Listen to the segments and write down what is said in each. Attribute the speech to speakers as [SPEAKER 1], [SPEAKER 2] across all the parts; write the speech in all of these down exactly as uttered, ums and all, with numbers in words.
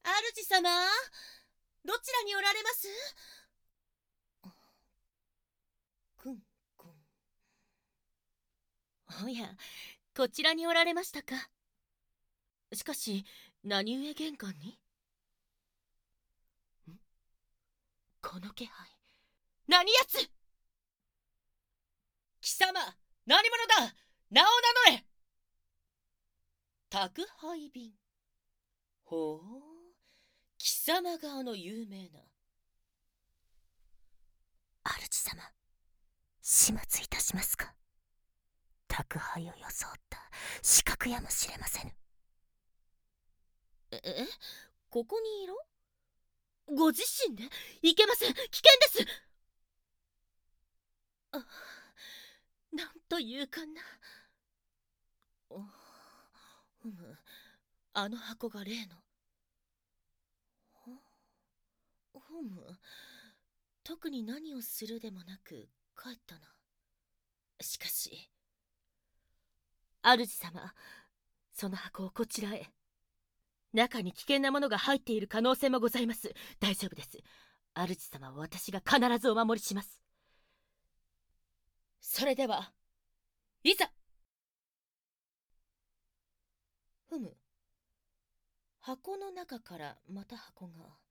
[SPEAKER 1] 主様、どちらにおられます？くんくん。おや、こちらにおられましたか。しかし、何故玄関に？んこの気配。何やつ！貴様、何者だ！名を名乗れ！宅配便。ほう、貴様があの有名な。
[SPEAKER 2] 主様、始末いたしますか。宅配を装った刺客やもしれませぬ。
[SPEAKER 1] え、えここにいろ？ご自身で？いけません、危険です。あ、なんというかな。おふむ、あの箱が例の。ふむ、特に何をするでもなく帰ったな。しかし、主様、その箱をこちらへ。中に危険なものが入っている可能性もございます。大丈夫です。主様は私が必ずお守りします。それでは、いざ。ふむ、箱の中からまた箱が。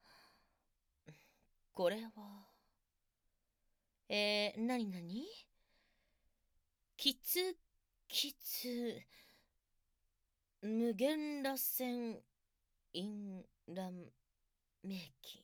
[SPEAKER 1] これはえー、なになに？きつきつ無限螺旋淫乱明記。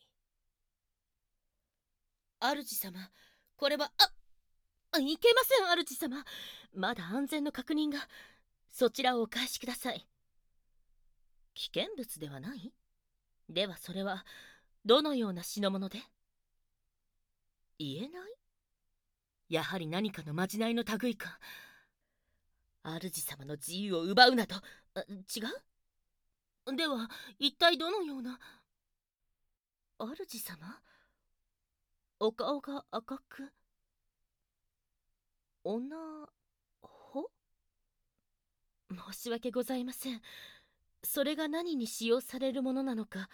[SPEAKER 1] 主様、これは、あ、あいけません。主様、まだ安全の確認が。そちらをお返しください。危険物ではない？ではそれはどのような品物で？言えない？やはり何かのまじないの類か。主様の自由を奪うなど、違う？では一体どのような？主様、お顔が赤く、おなほ？申し訳ございません。それが何に使用されるものなのか。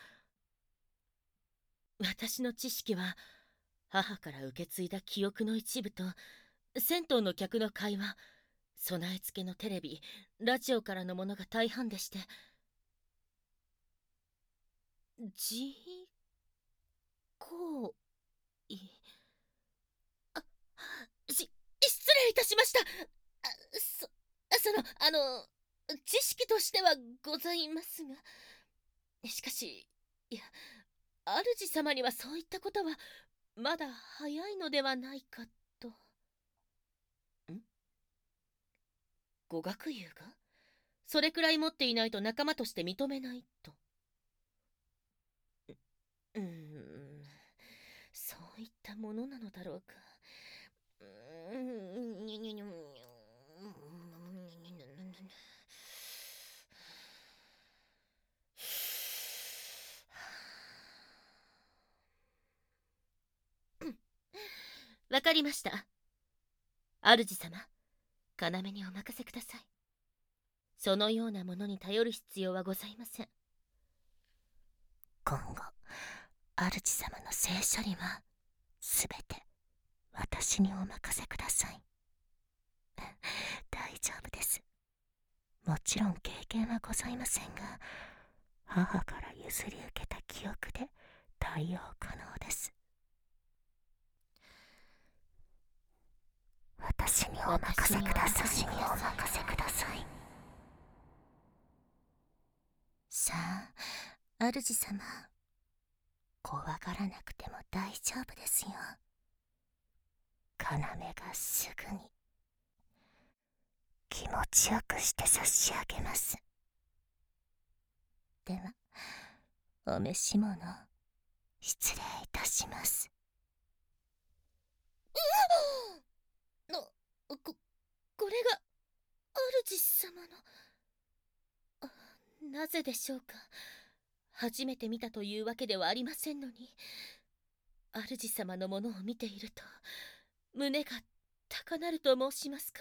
[SPEAKER 1] 私の知識は母から受け継いだ記憶の一部と銭湯の客の会話、備え付けのテレビ、ラジオからのものが大半でして。じこういあし失礼いたしました。あそそのあの知識としてはございますが、しかし、いや、主様にはそういったことはまだ早いのではないかと。ん語学友がそれくらい持っていないと仲間として認めないと。うーん、そういったものなのだろうか。うーん、にゅにゅにゅわかりました。主様、要にお任せください。そのようなものに頼る必要はございません。
[SPEAKER 2] 今後、主様の性処理はすべて私にお任せください。大丈夫です。もちろん経験はございませんが、母から譲り受けた記憶で対応可能です。私にお任せください。私にお任せください。さあ、主様、怖がらなくても大丈夫ですよ。要がすぐに気持ちよくして差し上げます。では、お召し物失礼いたします。
[SPEAKER 1] な、こ、これが主様の。あ、なぜでしょうか。初めて見たというわけではありませんのに、主様のものを見ていると胸が高鳴ると申しますか。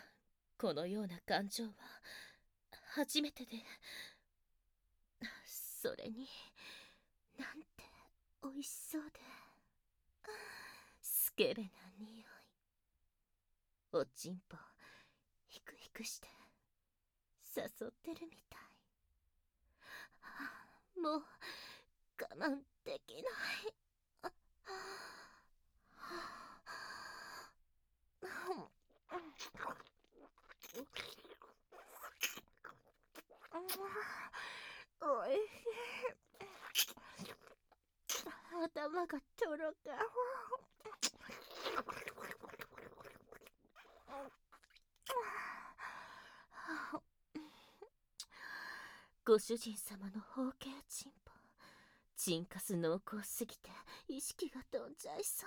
[SPEAKER 1] このような感情は初めてで、 それになんておいしそうで、スケベな匂い。おちんぽひくひくして誘ってるみたい。はあ、もう我慢できない。あおいしい。頭がとろか。ご主人様の包茎チンポ、チンカス濃厚すぎて意識が飛んじゃいそう。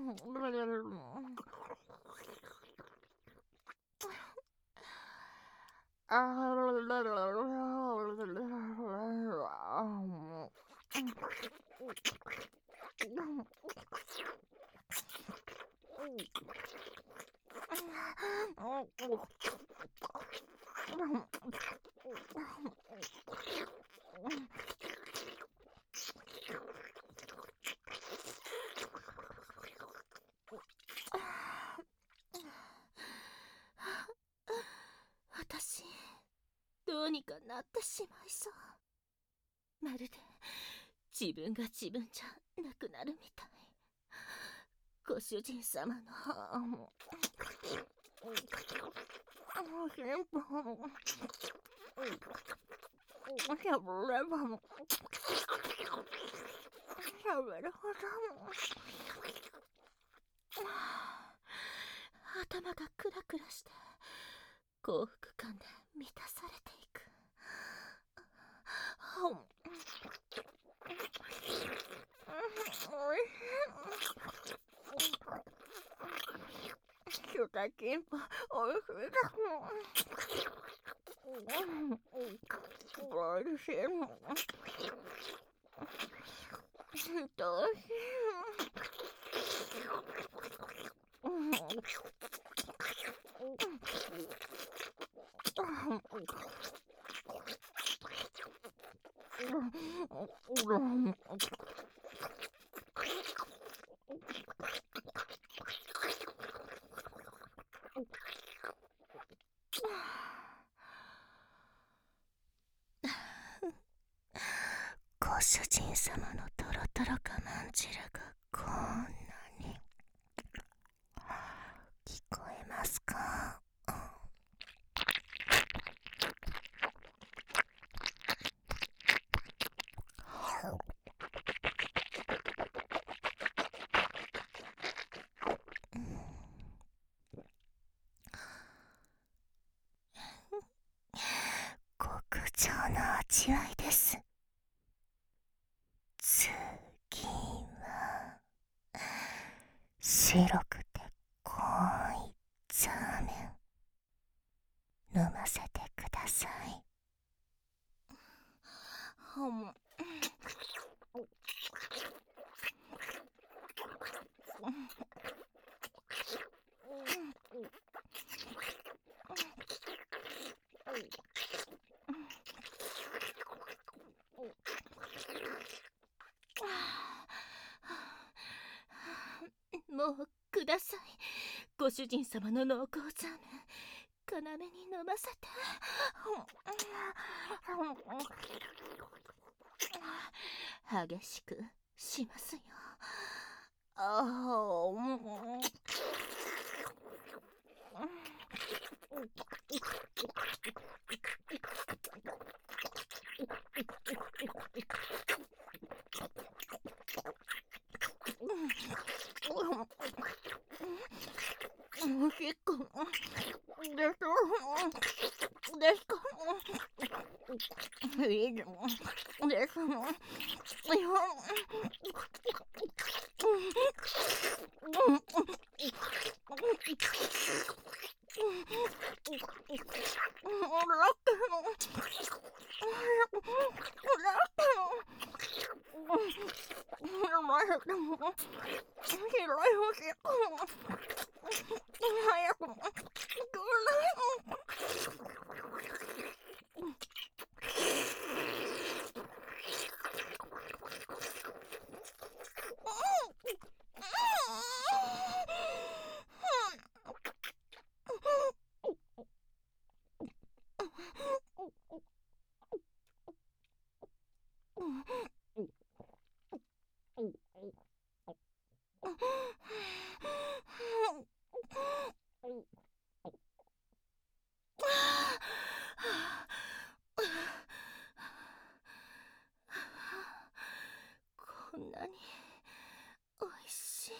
[SPEAKER 1] 私、どうにかなってしまいそう。まるで自分が自分じゃなくなるみたい。ご主人様の喋るほど頭がクラクラして幸福感で満たされていく。おいしい。シュタキンパおいしいだ。おいしい。どうしよう。
[SPEAKER 2] ご主人様のトロトロ我慢汁がこんなに聞こえますか？極上の味わいです。次は白くて濃いザーメン飲ませてください。
[SPEAKER 1] もうください。ご主人様の濃厚ザーメン、要に飲ませて。激しくしますよ。ああ、結構ですかですかいいのですの早く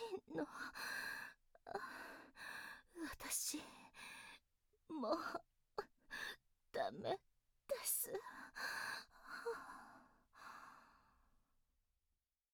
[SPEAKER 2] の。私もうダメ